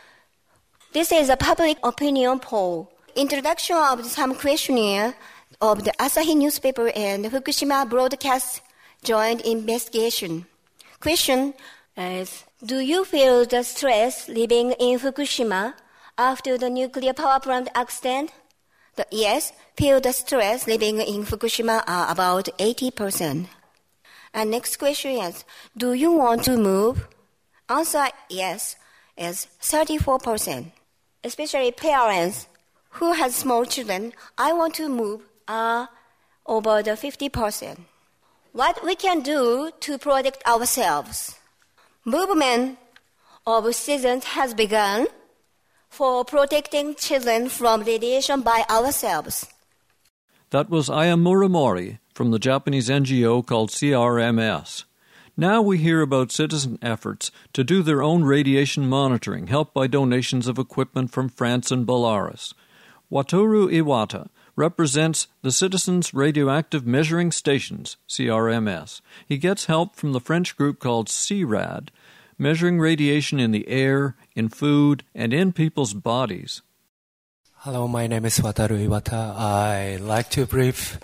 This is a public opinion poll. Introduction of some questionnaire of the Asahi newspaper and Fukushima broadcast joint investigation. Question is, do you feel the stress living in Fukushima after the nuclear power plant accident? The yes, feel the stress living in Fukushima are about 80%. And next question is, do you want to move? Answer yes is 34%. Especially parents who have small children, I want to move are over the 50%. What we can do to protect ourselves? Movement of citizens has begun for protecting children from radiation by ourselves. That was Aya Muramori from the Japanese NGO called CRMS. Now we hear about citizen efforts to do their own radiation monitoring, helped by donations of equipment from France and Belarus. Wataru Iwata represents the Citizens Radioactive Measuring Stations, CRMS. He gets help from the French group called CRAD, measuring radiation in the air, in food, and in people's bodies. Hello, my name is Wataru Iwata. I like to brief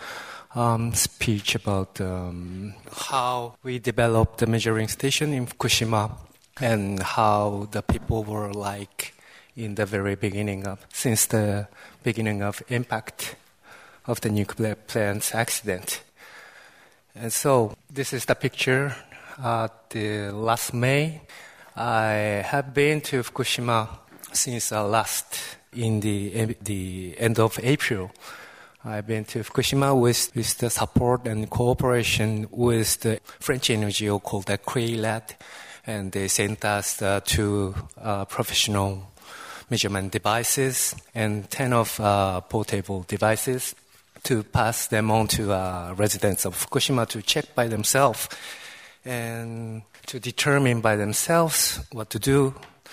speech about how we developed the measuring station in Fukushima and how the people were like in the very beginning since the beginning of impact of the nuclear plant's accident. And so this is the picture. The last May, I have been to Fukushima since last in the end of April. I've been to Fukushima with the support and cooperation with the French NGO called the CRAD, and they sent us 2 professional measurement devices and 10 of portable devices to pass them on to residents of Fukushima to check by themselves and to determine by themselves what to do.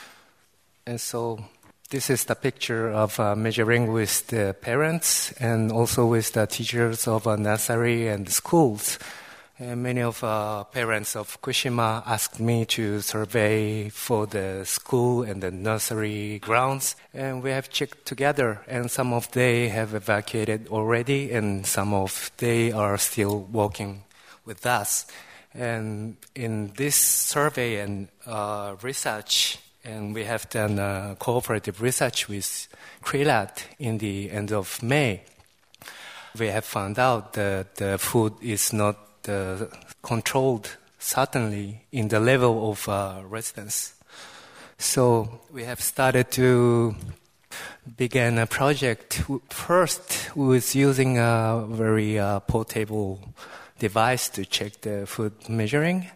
And so this is the picture of measuring with the parents and also with the teachers of nursery and schools. And many of parents of Fukushima asked me to survey for the school and the nursery grounds. And we have checked together, and some of they have evacuated already, and some of they are still working with us. And in this survey and research, and we have done cooperative research with CRAD in the end of May, we have found out that the food is not controlled, certainly, in the level of residents. So we have started to begin a project first with using a very portable device to check the food measuring.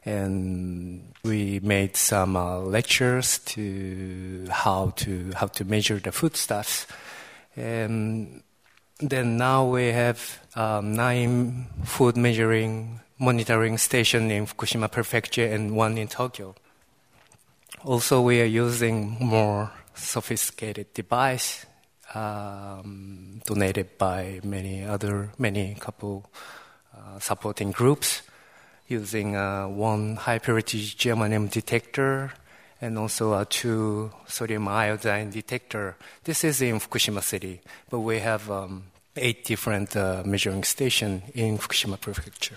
And we made some lectures to how to measure the foodstuffs. And then now we have 9 food monitoring stations in Fukushima Prefecture and 1 in Tokyo. Also, we are using more sophisticated device donated by many couple supporting groups, using 1 high-purity germanium detector and also 2 sodium iodine detector. This is in Fukushima City, but we have 8 different measuring stations in Fukushima Prefecture.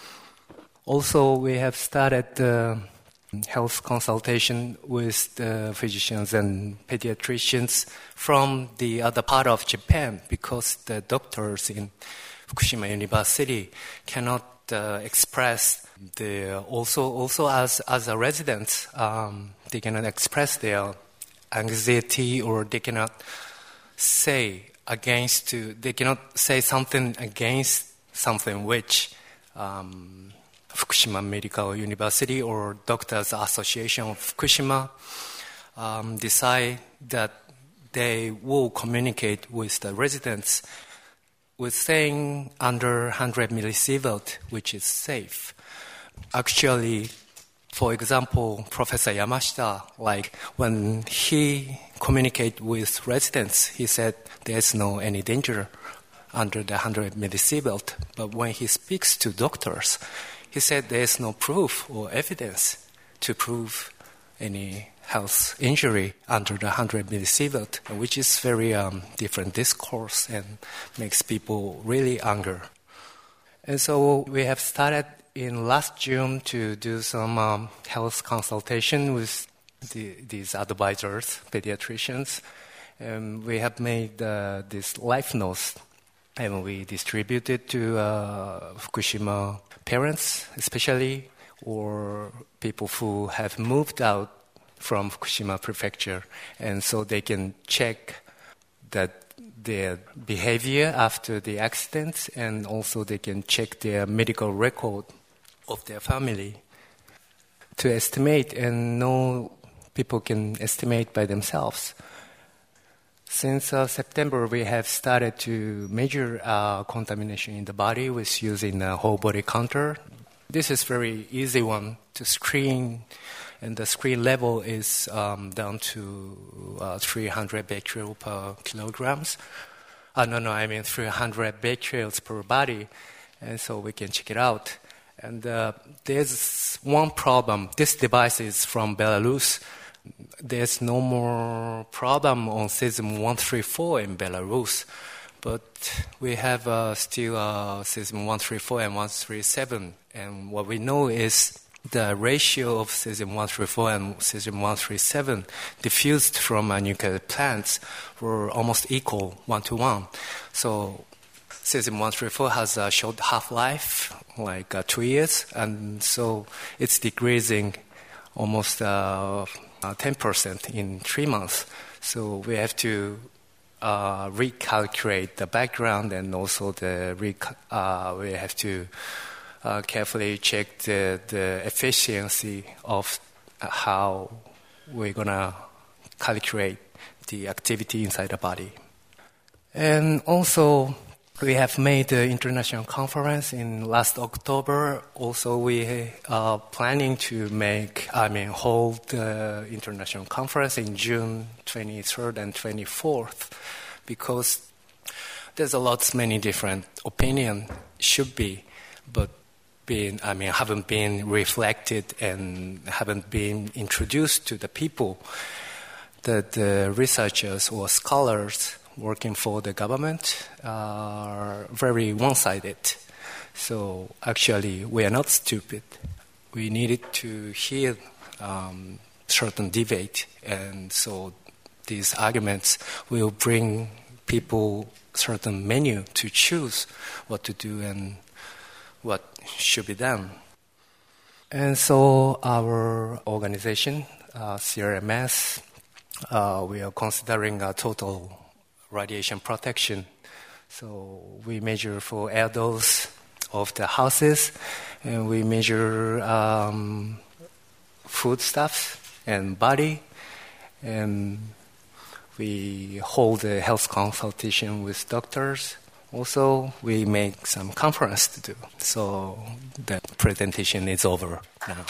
Also, we have started health consultation with the physicians and pediatricians from the other part of Japan, because the doctors in Fukushima University cannot express also as a resident, they cannot express their anxiety, or they cannot say something against something which Fukushima Medical University or Doctors Association of Fukushima decide that they will communicate with the residents with saying under 100 millisievert, which is safe. Actually, for example, Professor Yamashita, when he communicated with residents, he said there's no any danger under the 100 millisievert. But when he speaks to doctors, he said there is no proof or evidence to prove any health injury under the 100 millisievert, which is very different discourse and makes people really angry. And so we have started in last June to do some health consultation with these advisors, pediatricians. And we have made this life notes, and we distribute it to Fukushima parents, especially, or people who have moved out from Fukushima Prefecture, and so they can check that their behavior after the accident, and also they can check their medical record of their family to estimate, and know people can estimate by themselves. Since September, we have started to measure contamination in the body with using a whole body counter. This is very easy one to screen, and the screen level is down to 300 becquerel per kilograms. 300 becquerels per body, and so we can check it out. And there's one problem. This device is from Belarus. There's no more problem on cesium-134 in Belarus, but we have still cesium-134 and 137. And what we know is the ratio of cesium-134 and cesium-137 diffused from nuclear plants were almost equal, 1-to-1. So cesium-134 has a short half-life, like 2 years, and so it's decreasing almost 10% in 3 months. So we have to recalculate the background, and also we have to carefully check the efficiency of how we're going to calculate the activity inside the body. And also, we have made the international conference in last October. Also, we are planning to hold the international conference in June 23rd and 24th, because there's many different opinions should be, but haven't been reflected and haven't been introduced to the people. That the researchers or scholars working for the government are very one-sided. So actually, we are not stupid. We needed to hear certain debate, and so these arguments will bring people certain menu to choose what to do and what should be done. And so our organization, CRMS, we are considering a total radiation protection. So we measure for air dose of the houses, and we measure foodstuffs and body, and we hold a health consultation with doctors. Also, we make some conference to do. So the presentation is over now.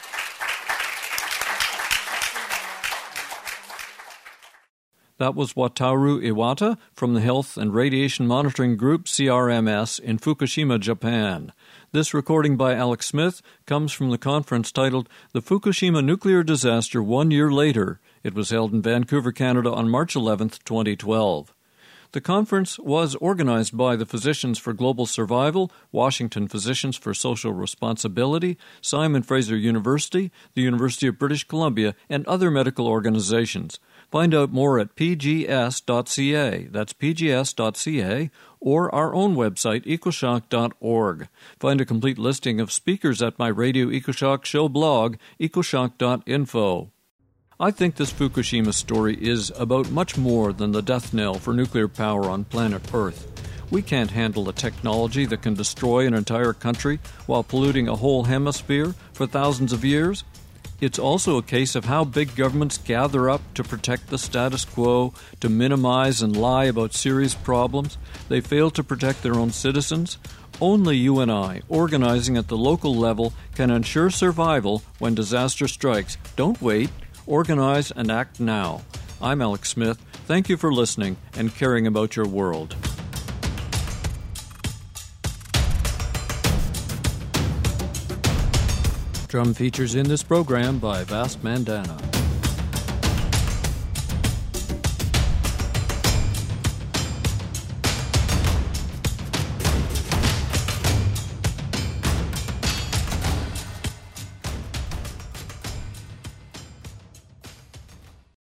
That was Wataru Iwata from the Health and Radiation Monitoring Group, CRMS, in Fukushima, Japan. This recording by Alex Smith comes from the conference titled The Fukushima Nuclear Disaster 1 Year Later. It was held in Vancouver, Canada on March 11, 2012. The conference was organized by the Physicians for Global Survival, Washington Physicians for Social Responsibility, Simon Fraser University, the University of British Columbia, and other medical organizations. Find out more at pgs.ca, that's pgs.ca, or our own website, ecoshock.org. Find a complete listing of speakers at my Radio EcoShock show blog, ecoshock.info. I think this Fukushima story is about much more than the death knell for nuclear power on planet Earth. We can't handle a technology that can destroy an entire country while polluting a whole hemisphere for thousands of years. It's also a case of how big governments gather up to protect the status quo, to minimize and lie about serious problems. They fail to protect their own citizens. Only you and I, organizing at the local level, can ensure survival when disaster strikes. Don't wait. Organize and act now. I'm Alex Smith. Thank you for listening and caring about your world. Drum features in this program by Vast Mandana.